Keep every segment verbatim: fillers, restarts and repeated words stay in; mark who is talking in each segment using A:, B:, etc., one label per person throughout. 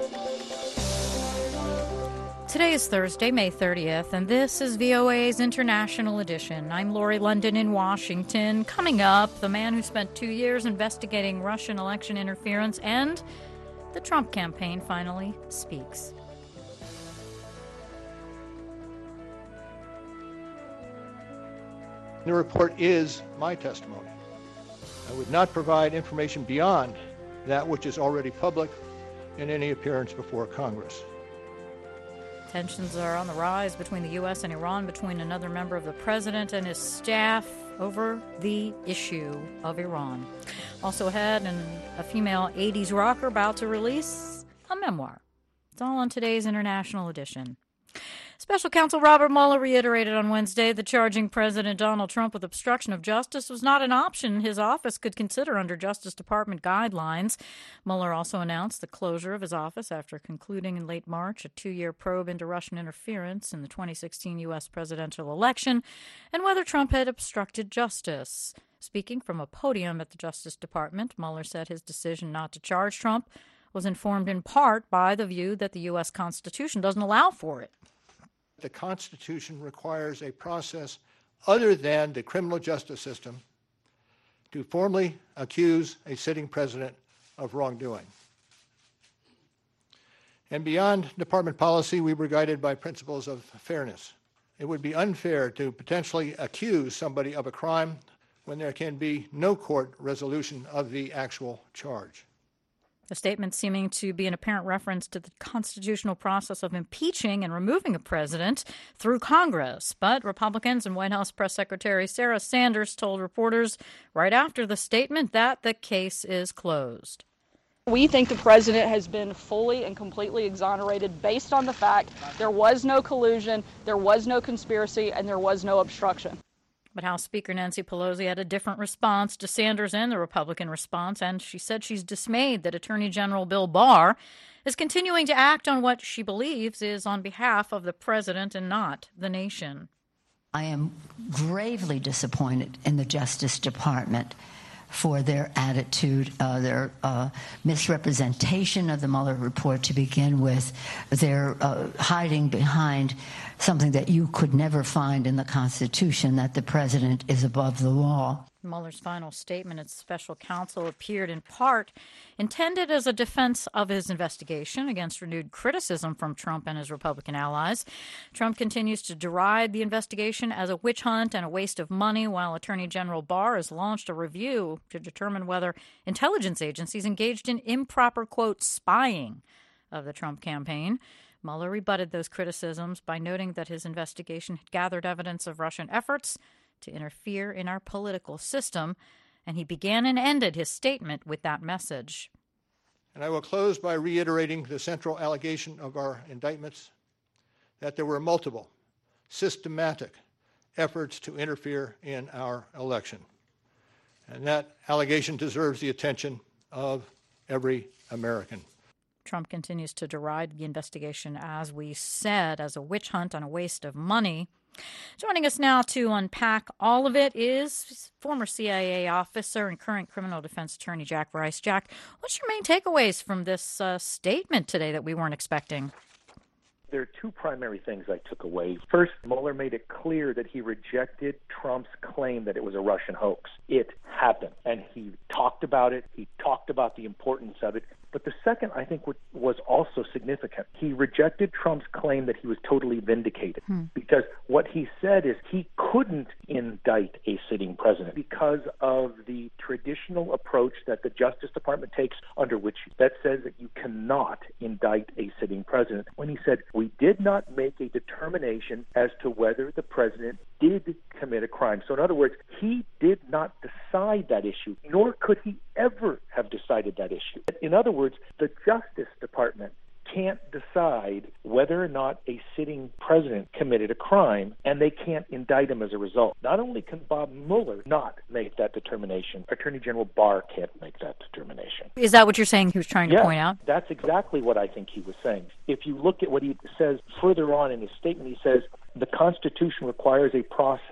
A: Today is Thursday, May thirtieth, and this is V O A's International Edition. I'm Lori London in Washington. Coming up, the man who spent two years investigating Russian election interference and the Trump campaign finally speaks.
B: The report is my testimony. I would not provide information beyond that which is already public in any appearance before Congress.
A: Tensions are on the rise between the U S and Iran, between another member of the president and his staff over the issue of Iran. Also ahead, and a female eighties rocker about to release a memoir. It's all on today's International Edition. Special counsel Robert Mueller reiterated on Wednesday that charging President Donald Trump with obstruction of justice was not an option his office could consider under Justice Department guidelines. Mueller also announced the closure of his office after concluding in late March a two-year probe into Russian interference in the twenty sixteen U S presidential election and whether Trump had obstructed justice. Speaking from a podium at the Justice Department, Mueller said his decision not to charge Trump was informed in part by the view that the U S Constitution doesn't allow for it.
B: The Constitution requires a process other than the criminal justice system to formally accuse a sitting president of wrongdoing. And beyond department policy, we were guided by principles of fairness. It would be unfair to potentially accuse somebody of a crime when there can be no court resolution of the actual charge.
A: The statement seeming to be an apparent reference to the constitutional process of impeaching and removing a president through Congress. But Republicans and White House Press Secretary Sarah Sanders told reporters right after the statement that the case is closed.
C: We think the president has been fully and completely exonerated based on the fact there was no collusion, there was no conspiracy, and there was no obstruction.
A: But House Speaker Nancy Pelosi had a different response to Sanders and the Republican response, and she said she's dismayed that Attorney General Bill Barr is continuing to act on what she believes is on behalf of the president and not the nation.
D: I am gravely disappointed in the Justice Department for their attitude, uh, their uh, misrepresentation of the Mueller report to begin with, their uh, hiding behind something that you could never find in the Constitution, that the president is above the law.
A: Mueller's final statement as special counsel appeared in part intended as a defense of his investigation against renewed criticism from Trump and his Republican allies. Trump continues to deride the investigation as a witch hunt and a waste of money, while Attorney General Barr has launched a review to determine whether intelligence agencies engaged in improper, quote, spying of the Trump campaign. Mueller rebutted those criticisms by noting that his investigation had gathered evidence of Russian efforts to interfere in our political system, and he began and ended his statement with that message.
B: And I will close by reiterating the central allegation of our indictments, that there were multiple, systematic efforts to interfere in our election. And that allegation deserves the attention of every American.
A: Trump continues to deride the investigation, as we said, as a witch hunt and a waste of money. Joining us now to unpack all of it is former C I A officer and current criminal defense attorney Jack Rice. Jack, what's your main takeaways from this uh, statement today that we weren't expecting?
E: There are two primary things I took away. First, Mueller made it clear that he rejected Trump's claim that it was a Russian hoax. It happened, and he talked about it. He talked about the importance of it. But the second, I think, was also significant. He rejected Trump's claim that he was totally vindicated, hmm. because what he said is he couldn't indict a sitting president because of the traditional approach that the Justice Department takes, under which that says that you cannot indict a sitting president. When he said, we did not make a determination as to whether the president did commit a crime. So in other words, he did not decide that issue, nor could he ever have decided that issue. In other words, the Justice Department can't decide whether or not a sitting president committed a crime, and they can't indict him as a result. Not only can Bob Mueller not make that determination, Attorney General Barr can't make that determination.
A: Is that what you're saying he was trying to
E: yeah,
A: point out?
E: That's exactly what I think he was saying. If you look at what he says further on in his statement, he says, the Constitution requires a process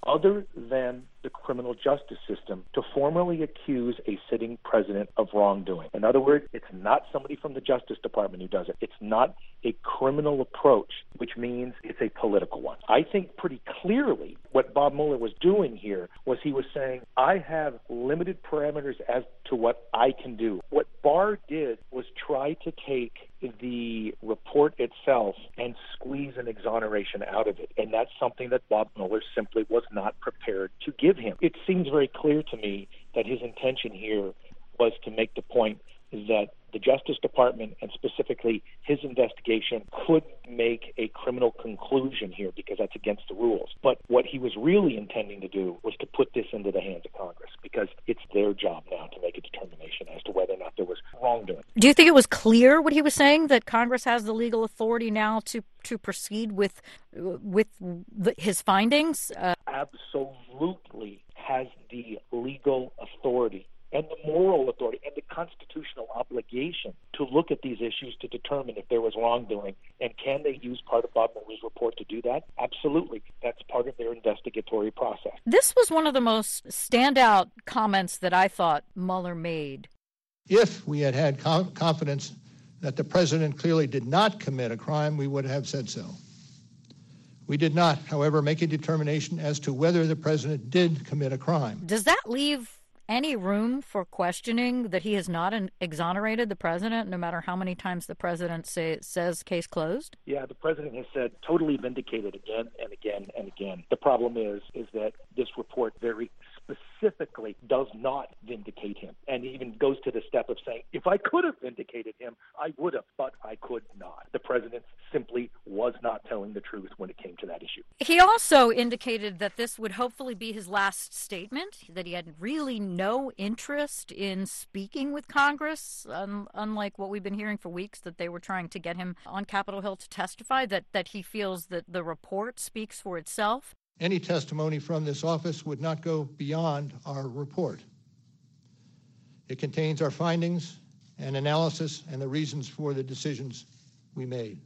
E: other than the criminal justice system to formally accuse a sitting president of wrongdoing. In other words, it's not somebody from the Justice Department who does it. It's not a criminal approach, which means it's a political one. I think pretty clearly what Bob Mueller was doing here was he was saying, I have limited parameters as to what I can do. What Barr did was try to take the report itself and squeeze an exoneration out of it. And that's something that Bob Mueller simply was not prepared to give him. It seems very clear to me that his intention here was to make the point that the Justice Department, and specifically his investigation, could make a criminal conclusion here because that's against the rules. But what he was really intending to do was to put this into the hands of Congress, because it's their job now to make a determination as to whether or not there was wrongdoing.
A: Do you think it was clear what he was saying, that Congress has the legal authority now to, to proceed with with the, his findings? Uh,
E: Absolutely has the legal authority and the moral authority and the constitutional obligation to look at these issues to determine if there was wrongdoing. And can they use part of Bob Mueller's report to do that? Absolutely. That's part of their investigatory process.
A: This was one of the most standout comments that I thought Mueller made.
B: If we had had com- confidence that the president clearly did not commit a crime, we would have said so. We did not, however, make a determination as to whether the president did commit a crime.
A: Does that leave any room for questioning that he has not an, exonerated the president, no matter how many times the president say, says case closed?
E: Yeah, the president has said totally vindicated again and again and again. The problem is, is that this report very specifically does not vindicate him, and even goes to the step of saying, if I could have vindicated him, I would have, but I could not. The president simply was not telling the truth when it came to that issue.
A: He also indicated that this would hopefully be his last statement, that he had really no interest in speaking with Congress, um, unlike what we've been hearing for weeks, that they were trying to get him on Capitol Hill to testify, that, that he feels that the report speaks for itself.
B: Any testimony from this office would not go beyond our report. It contains our findings and analysis and the reasons for the decisions we made.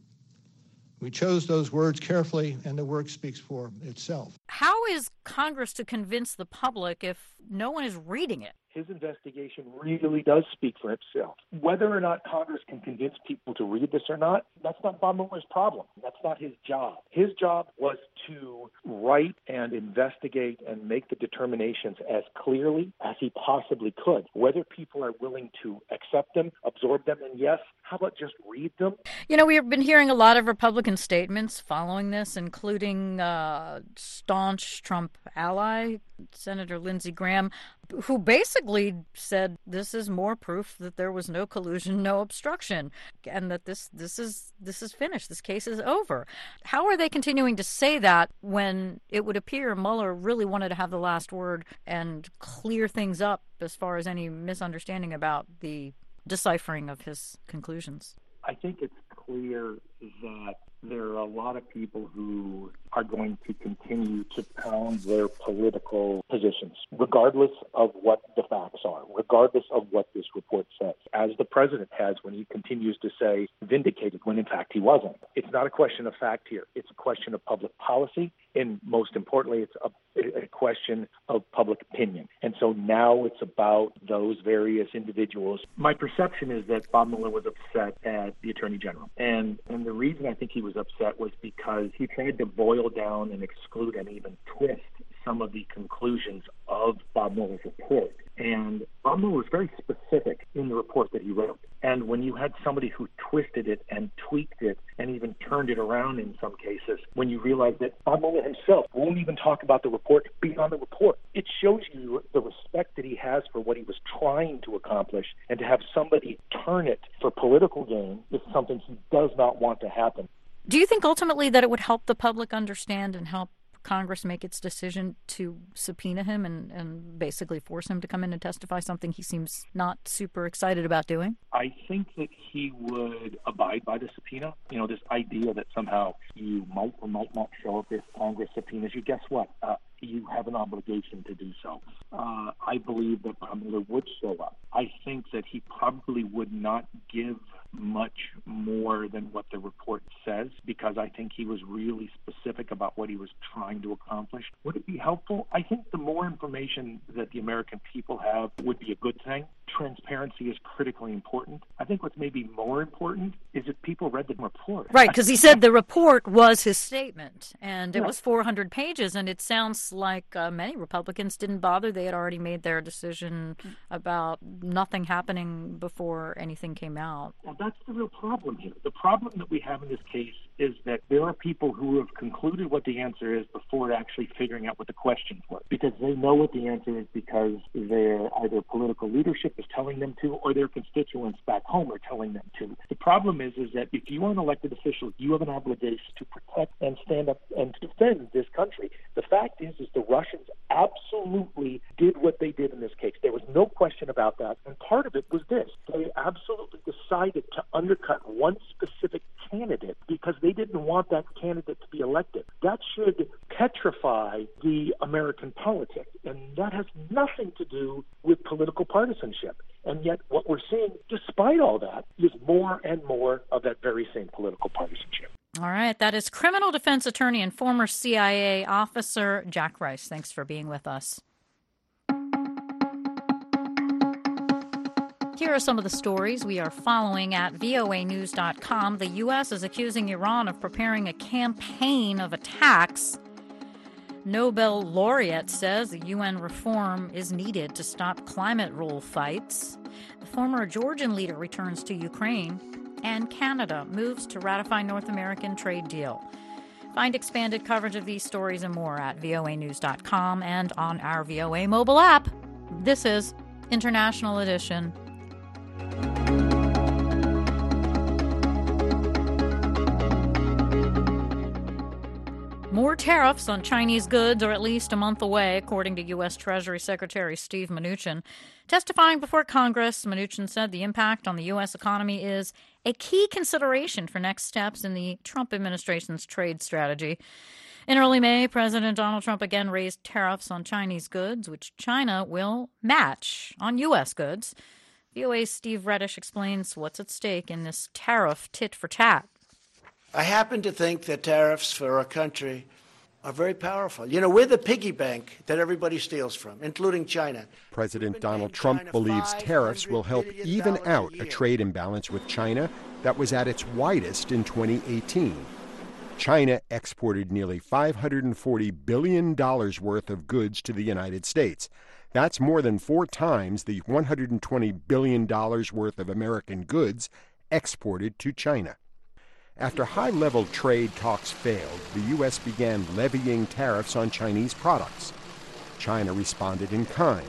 B: We chose those words carefully, and the work speaks for itself.
A: How is Congress to convince the public if no one is reading it?
E: His investigation really does speak for itself. Whether or not Congress can convince people to read this or not, that's not Bob Mueller's problem. That's not his job. His job was to write and investigate and make the determinations as clearly as he possibly could. Whether people are willing to accept them, absorb them, and yes, how about just read them?
A: You know, we've been hearing a lot of Republican statements following this, including uh, staunch Trump ally, Senator Lindsey Graham, who basically said this is more proof that there was no collusion, no obstruction, and that this this is this is finished. This case is over. How are they continuing to say that when it would appear Mueller really wanted to have the last word and clear things up as far as any misunderstanding about the deciphering of his conclusions?
E: I think it's clear that there are a lot of people who are going to continue to pound their political positions, regardless of what the facts are, regardless of what this report says, as the president has when he continues to say vindicated when in fact he wasn't. It's not a question of fact here. It's a question of public policy, and most importantly, it's a, a question of public opinion. And so now it's about those various individuals. My perception is that Bob Mueller was upset at the Attorney General. And, and the reason I think he was upset was because he tried to boil down and exclude and even twist some of the conclusions of Bob Mueller's report. And Bob Mueller was very specific in the report that he wrote. And when you had somebody who twisted it and tweaked it and even turned it around in some cases, when you realize that Bob Mueller himself won't even talk about the report beyond the report, it shows you the respect that he has for what he was trying to accomplish, and to have somebody turn it for political gain is something he does not want to happen.
A: Do you think ultimately that it would help the public understand and help Congress make its decision to subpoena him and, and basically force him to come in and testify, something he seems not super excited about doing?
E: I think that he would abide by the subpoena. You know, this idea that somehow you might or might not show up if Congress subpoenas you, guess what? Uh, you have an obligation to do so. Uh, I believe that Bob Mueller would show up. I think that he probably would not give much more than what the report says, because I think he was really specific about what he was trying to accomplish. Would it be helpful? I think the more information that the American people have would be a good thing. Transparency is critically important. I think what's maybe more important is if people read the report.
A: Right, because he said the report was his statement, and it
E: Yeah.
A: was four hundred pages, and it sounds like uh, many Republicans didn't bother. They had already made their decision about nothing happening before anything came out.
E: Well, that's the real problem here. The problem that we have in this case is that there are people who have concluded what the answer is before actually figuring out what the questions were, because they know what the answer is because their either political leadership is telling them to or their constituents back home are telling them to. The problem is, is that if you are an elected official, you have an obligation to protect and stand up and to defend this country. The fact is, is the Russians absolutely did what they did in this case. There was no question about that. And part of it was this. They absolutely decided to undercut one specific candidate because they didn't want that candidate to be elected. That should petrify the American politics, and that has nothing to do with political partisanship. And yet what we're seeing, despite all that, is more and more of that very same political partisanship.
A: All right, that is criminal defense attorney and former C I A officer Jack Rice. Thanks for being with us. Here are some of the stories we are following at V O A news dot com. The U S is accusing Iran of preparing a campaign of attacks. Nobel laureate says the U N reform is needed to stop climate rule fights. The former Georgian leader returns to Ukraine. And Canada moves to ratify North American trade deal. Find expanded coverage of these stories and more at V O A news dot com and on our V O A mobile app. This is International Edition. More tariffs on Chinese goods are at least a month away, according to U S. Treasury Secretary Steve Mnuchin. Testifying before Congress, Mnuchin said the impact on the U S economy is a key consideration for next steps in the Trump administration's trade strategy. In early May, President Donald Trump again raised tariffs on Chinese goods, which China will match on U S goods. V O A's Steve Reddish explains what's at stake in this tariff tit-for-tat.
F: I happen to think that tariffs for our country are very powerful. You know, we're the piggy bank that everybody steals from, including China.
G: President Donald Trump believes tariffs will help even out a trade imbalance with China that was at its widest in twenty eighteen. China exported nearly five hundred forty billion dollars worth of goods to the United States. That's more than four times the one hundred twenty billion dollars worth of American goods exported to China. After high-level trade talks failed, the U S began levying tariffs on Chinese products. China responded in kind.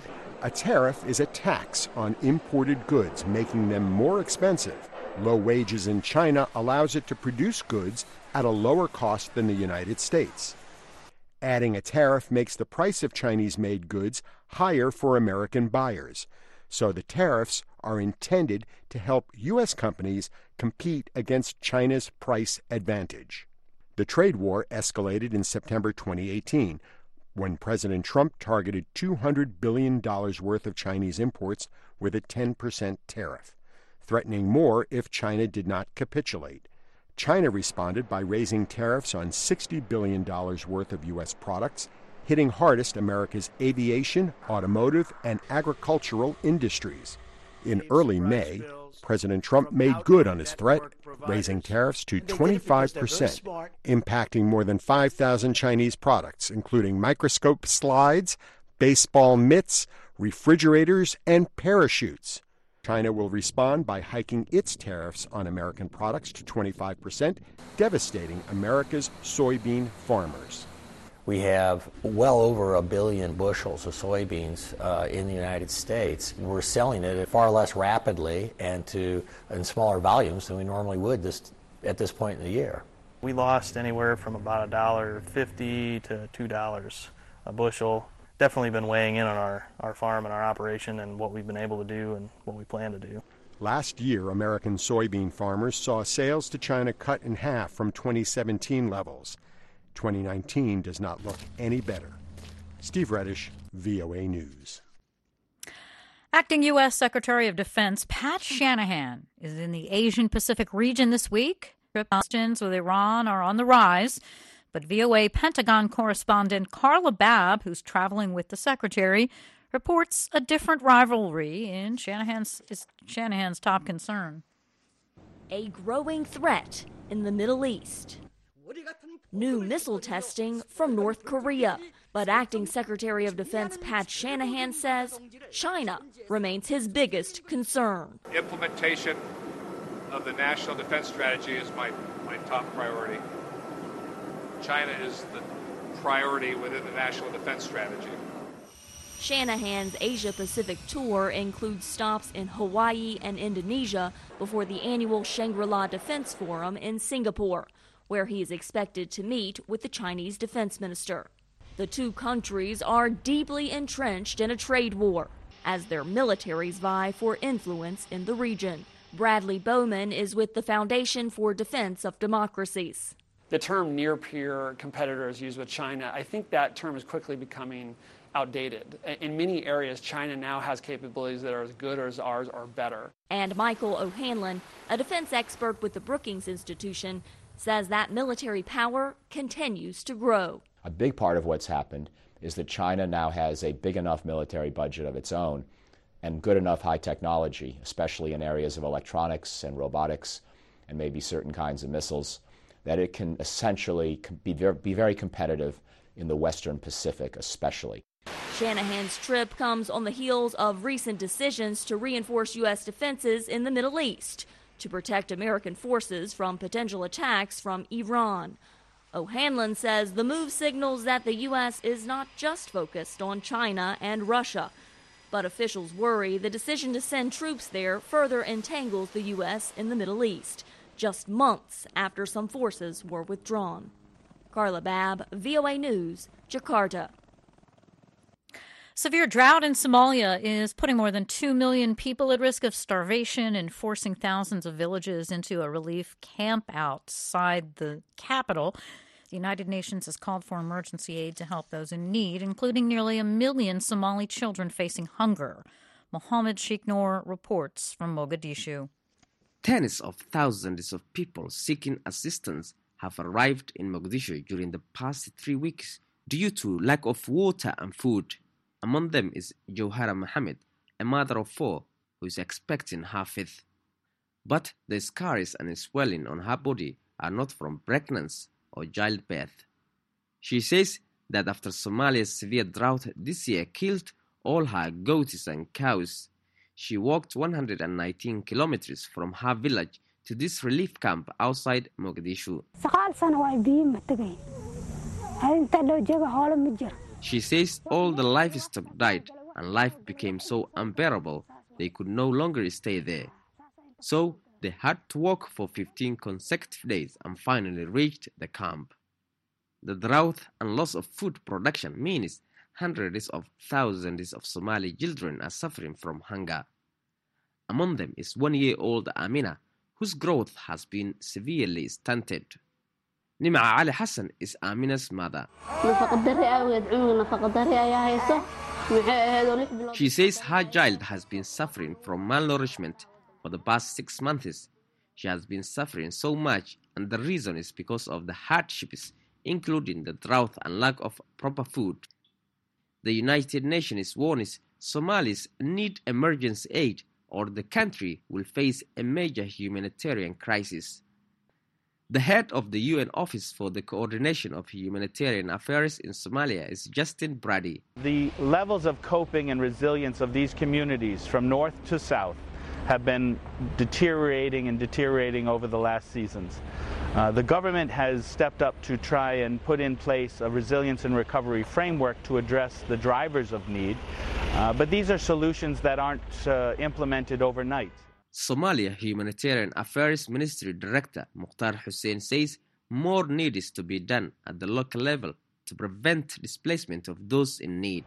G: A tariff is a tax on imported goods, making them more expensive. Low wages in China allows it to produce goods at a lower cost than the United States. Adding a tariff makes the price of Chinese-made goods higher for American buyers. So the tariffs are intended to help U S companies compete against China's price advantage. The trade war escalated in September twenty eighteen, when President Trump targeted two hundred billion dollars worth of Chinese imports with a ten percent tariff, threatening more if China did not capitulate. China responded by raising tariffs on sixty billion dollars worth of U S products, hitting hardest America's aviation, automotive, and agricultural industries. In early May, President Trump made good on his threat, raising tariffs to twenty-five percent, impacting more than five thousand Chinese products, including microscope slides, baseball mitts, refrigerators, and parachutes. China will respond by hiking its tariffs on American products to twenty-five percent, devastating America's soybean farmers.
H: We have well over a billion bushels of soybeans uh, in the United States. We're selling it far less rapidly and to in smaller volumes than we normally would this at this point in the year.
I: We lost anywhere from about a dollar fifty to two dollars a bushel. Definitely been weighing in on our, our farm and our operation and what we've been able to do and what we plan to do.
G: Last year, American soybean farmers saw sales to China cut in half from twenty seventeen levels. twenty nineteen does not look any better. Steve Reddish, V O A News.
A: Acting U S. Secretary of Defense Pat Shanahan is in the Asian-Pacific region this week. Tensions with Iran are on the rise, but V O A Pentagon correspondent Carla Babb, who's traveling with the secretary, reports a different rivalry in Shanahan's, is Shanahan's top concern.
J: A growing threat in the Middle East. New missile testing from North Korea. But Acting Secretary of Defense Pat Shanahan says China remains his biggest concern.
K: Implementation of the National Defense Strategy is my, my top priority. China is the priority within the National Defense Strategy.
J: Shanahan's Asia-Pacific tour includes stops in Hawaii and Indonesia before the annual Shangri-La Defense Forum in Singapore, where he is expected to meet with the Chinese defense minister. The two countries are deeply entrenched in a trade war as their militaries vie for influence in the region. Bradley Bowman is with the Foundation for Defense of Democracies.
L: The term near-peer competitors used with China, I think that term is quickly becoming outdated. In many areas, China now has capabilities that are as good as ours or better.
J: And Michael O'Hanlon, a defense expert with the Brookings Institution, says that military power continues to grow.
M: A big part of what's happened is that China now has a big enough military budget of its own and good enough high technology, especially in areas of electronics and robotics and maybe certain kinds of missiles, that it can essentially be very, be very competitive in the Western Pacific especially.
J: Shanahan's trip comes on the heels of recent decisions to reinforce U S defenses in the Middle East to protect American forces from potential attacks from Iran. O'Hanlon says the move signals that the U S is not just focused on China and Russia, but officials worry the decision to send troops there further entangles the U S in the Middle East, just months after some forces were withdrawn. Carla Babb, V O A News, Jakarta.
A: Severe drought in Somalia is putting more than two million people at risk of starvation and forcing thousands of villages into a relief camp outside the capital. The United Nations has called for emergency aid to help those in need, including nearly a million Somali children facing hunger. Mohammed Sheikh Noor reports from Mogadishu.
N: Tens of thousands of people seeking assistance have arrived in Mogadishu during the past three weeks due to lack of water and food. Among them is Johara Mohammed, a mother of four who is expecting her fifth. But the scars and swelling on her body are not from pregnancy or childbirth. She says that after Somalia's severe drought this year killed all her goats and cows, she walked one hundred nineteen kilometers from her village to this relief camp outside Mogadishu. She says all the livestock died and life became so unbearable they could no longer stay there. So they had to walk for fifteen consecutive days and finally reached the camp. The drought and loss of food production means hundreds of thousands of Somali children are suffering from hunger. Among them is one-year-old Amina, whose growth has been severely stunted. Nima Ali Hassan is Amina's mother. She says her child has been suffering from malnourishment for the past six months. She has been suffering so much, and the reason is because of the hardships, including the drought and lack of proper food. The United Nations warns Somalis need emergency aid or the country will face a major humanitarian crisis. The head of the U N Office for the Coordination of Humanitarian Affairs in Somalia is Justin Brady.
O: The levels of coping and resilience of these communities from north to south have been deteriorating and deteriorating over the last seasons. Uh, the government has stepped up to try and put in place a resilience and recovery framework to address the drivers of need, uh, but these are solutions that aren't uh, implemented overnight.
N: Somalia Humanitarian Affairs Ministry Director Mukhtar Hussein says more needs to be done at the local level to prevent displacement of those in need.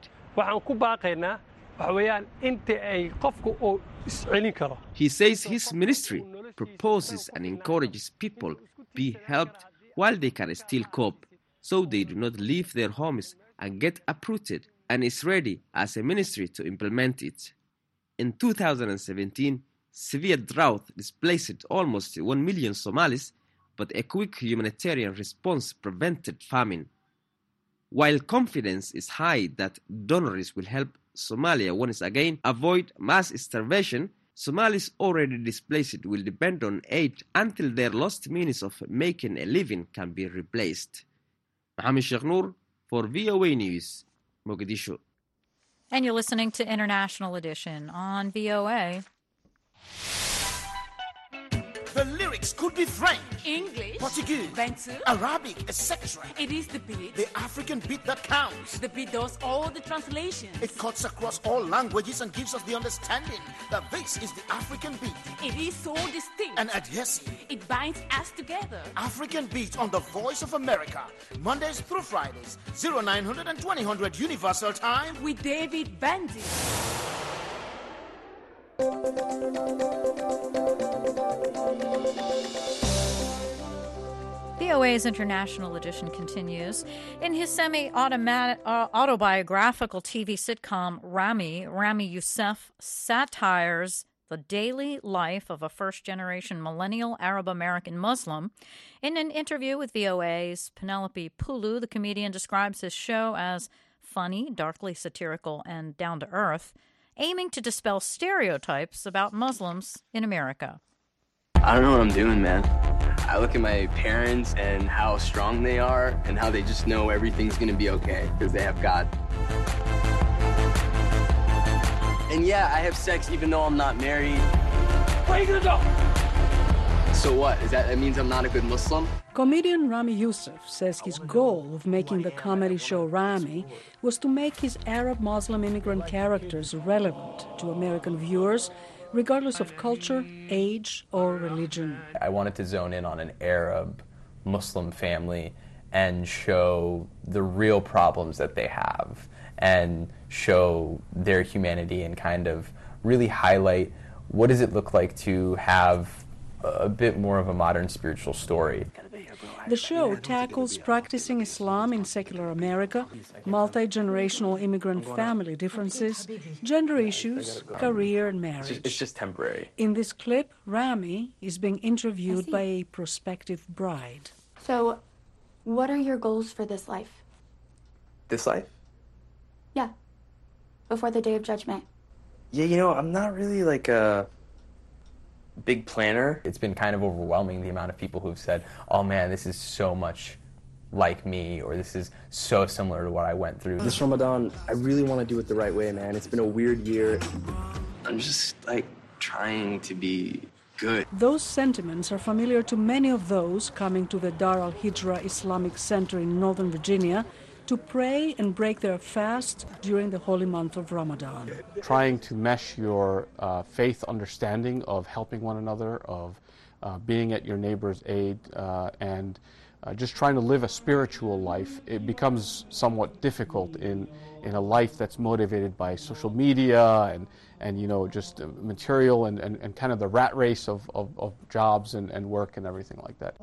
N: He says his ministry proposes and encourages people be helped while they can still cope, so they do not leave their homes and get uprooted, and is ready as a ministry to implement it. In two thousand seventeen, severe drought displaced almost one million Somalis, but a quick humanitarian response prevented famine. While confidence is high that donors will help Somalia once again avoid mass starvation, Somalis already displaced will depend on aid until their lost means of making a living can be replaced. Mohammed Sheikh Noor for V O A News, Mogadishu.
A: And you're listening to International Edition on V O A.
P: The lyrics could be French,
Q: English,
P: Portuguese,
Q: Bantu,
P: Arabic, et cetera.
Q: It is the beat.
P: The African beat that counts.
Q: The beat does all the translations.
P: It cuts across all languages and gives us the understanding that this is the African beat.
Q: It is so distinct
P: and adhesive.
Q: It binds us together.
P: African beat on the Voice of America, Mondays through Fridays, oh nine hundred and twenty hundred Universal Time
Q: with David Bandy.
A: V O A's International Edition continues. In his semi-autobiographical T V sitcom Ramy, Ramy Youssef satires the daily life of a first-generation millennial Arab-American Muslim. In an interview with V O A's Penelope Pulu, the comedian describes his show as funny, darkly satirical, and down-to-earth, aiming to dispel stereotypes about Muslims in America.
R: I don't know what I'm doing, man. I look at my parents and how strong they are and how they just know everything's gonna be okay because they have God. And yeah, I have sex even though I'm not married. Where are you gonna go? So what? Is that, that means I'm not a good Muslim?
S: Comedian Ramy Youssef says his goal of making the comedy show Ramy was to make his Arab Muslim immigrant characters relevant to American viewers, regardless of culture, age, or religion.
R: I wanted to zone in on an Arab Muslim family and show the real problems that they have and show their humanity and kind of really highlight what does it look like to have a bit more of a modern spiritual story.
S: The show tackles practicing Islam in secular America, multi-generational immigrant family differences, gender issues, career and marriage.
R: It's just temporary.
S: In this clip, Ramy is being interviewed by a prospective bride.
T: So, what are your goals for this life?
R: This life?
T: Yeah. Before the Day of Judgment.
R: Yeah, you know, I'm not really like a big planner. It's been kind of overwhelming, the amount of people who've said, oh man, this is so much like me, or this is so similar to what I went through.
U: This Ramadan, I really want to do it the right way, man. It's been a weird year.
R: I'm just like trying to be good.
S: Those sentiments are familiar to many of those coming to the Dar al-Hijra Islamic Center in Northern Virginia to pray and break their fast during the holy month of Ramadan.
V: Trying to mesh your uh, faith understanding of helping one another, of uh, being at your neighbor's aid, uh, and uh, just trying to live a spiritual life, it becomes somewhat difficult in, in a life that's motivated by social media and, and you know, just material and, and, and kind of the rat race of, of, of jobs and, and work and everything like that.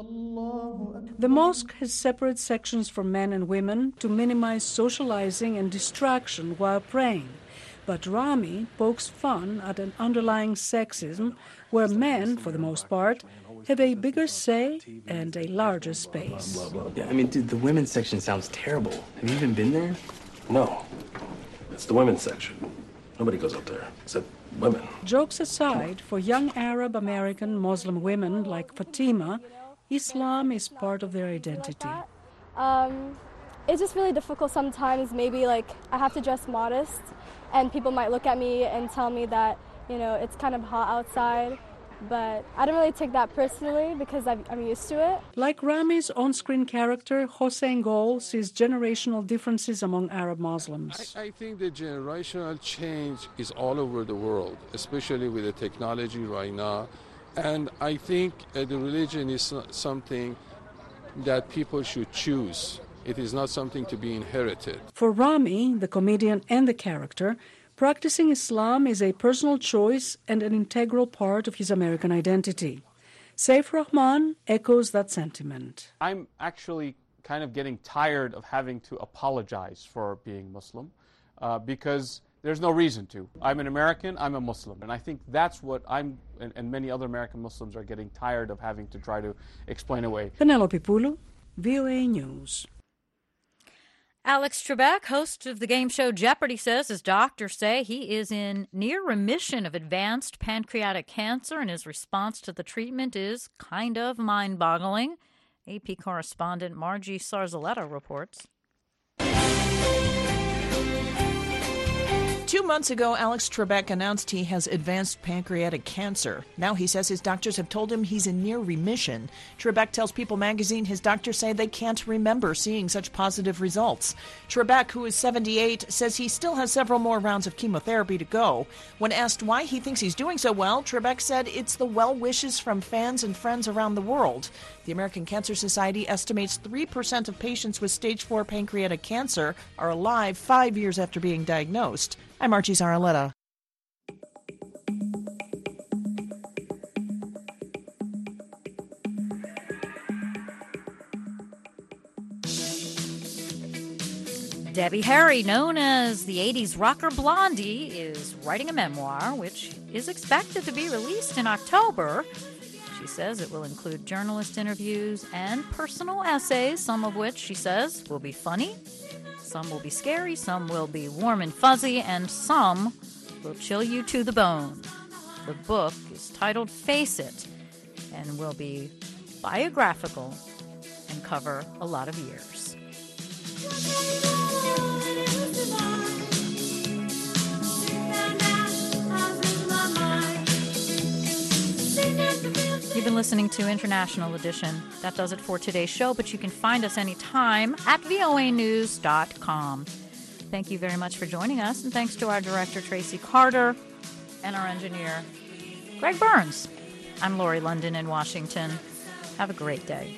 S: The mosque has separate sections for men and women to minimize socializing and distraction while praying. But Ramy pokes fun at an underlying sexism where men, for the most part, have a bigger say and a larger space.
R: Yeah, I mean, dude, the women's section sounds terrible. Have you even been there?
U: No. It's the women's section. Nobody goes up there except women.
S: Jokes aside, for young Arab American Muslim women like Fatima, Islam is part of their identity.
W: Um, it's just really difficult sometimes. Maybe like I have to dress modest, and people might look at me and tell me that, you know, it's kind of hot outside. But I don't really take that personally because I'm, I'm used to it.
S: Like Ramy's on-screen character, Hossein Gol sees generational differences among Arab Muslims.
X: I, I think the generational change is all over the world, especially with the technology right now. And I think uh, the religion is something that people should choose. It is not something to be inherited.
S: For Ramy, the comedian and the character, practicing Islam is a personal choice and an integral part of his American identity. Saif Rahman echoes that sentiment.
V: I'm actually kind of getting tired of having to apologize for being Muslim uh, because There's no reason to. I'm an American, I'm a Muslim. And I think that's what I'm, and, and many other American Muslims are getting tired of having to try to explain away.
S: Penelope Poulo, V O A News.
A: Alex Trebek, host of the game show Jeopardy, says his doctors say he is in near remission of advanced pancreatic cancer, and his response to the treatment is kind of mind-boggling. A P correspondent Margie Sarzaletta reports.
B: Two months ago, Alex Trebek announced he has advanced pancreatic cancer. Now he says his doctors have told him he's in near remission. Trebek tells People magazine his doctors say they can't remember seeing such positive results. Trebek, who is seventy-eight, says he still has several more rounds of chemotherapy to go. When asked why he thinks he's doing so well, Trebek said it's the well wishes from fans and friends around the world. The American Cancer Society estimates three percent of patients with stage four pancreatic cancer are alive five years after being diagnosed. I'm Archie Zaraletta.
A: Debbie Harry, known as the eighties rocker Blondie, is writing a memoir, which is expected to be released in October. She says it will include journalist interviews and personal essays, some of which, she says, will be funny, some will be scary, some will be warm and fuzzy, and some will chill you to the bone. The book is titled Face It and will be biographical and cover a lot of years. You've been listening to International Edition. That does it for today's show, but you can find us anytime at V O A news dot com. Thank you very much for joining us, and thanks to our director, Tracy Carter, and our engineer, Greg Burns. I'm Lori London in Washington. Have a great day.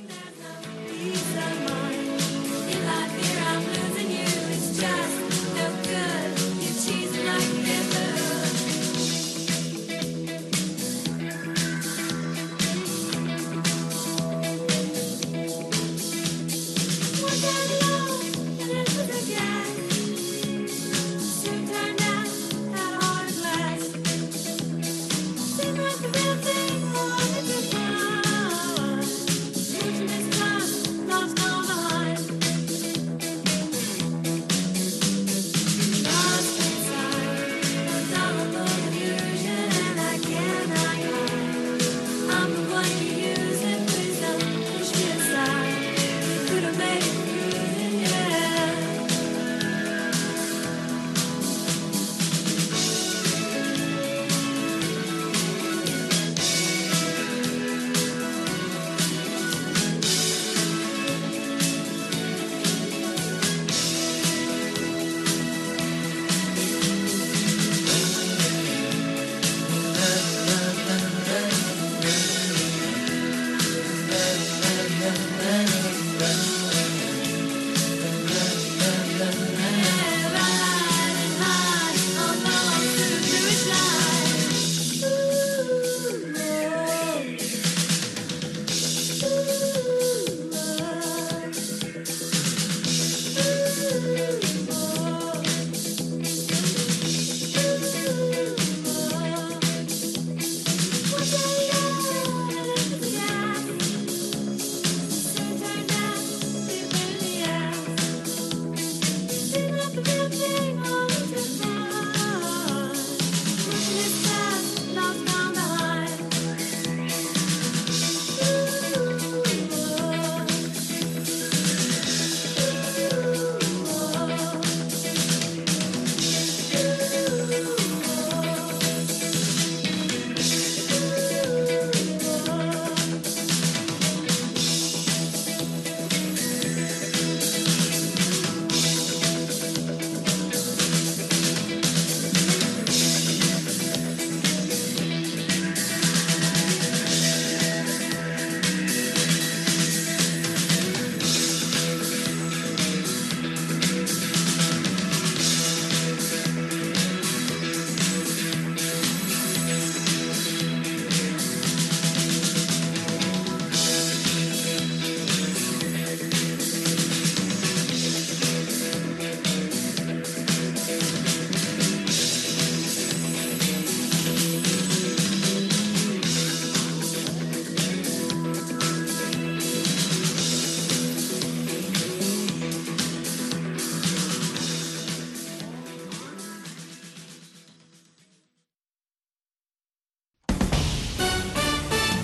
C: Could have made it through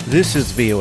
C: This is V O A.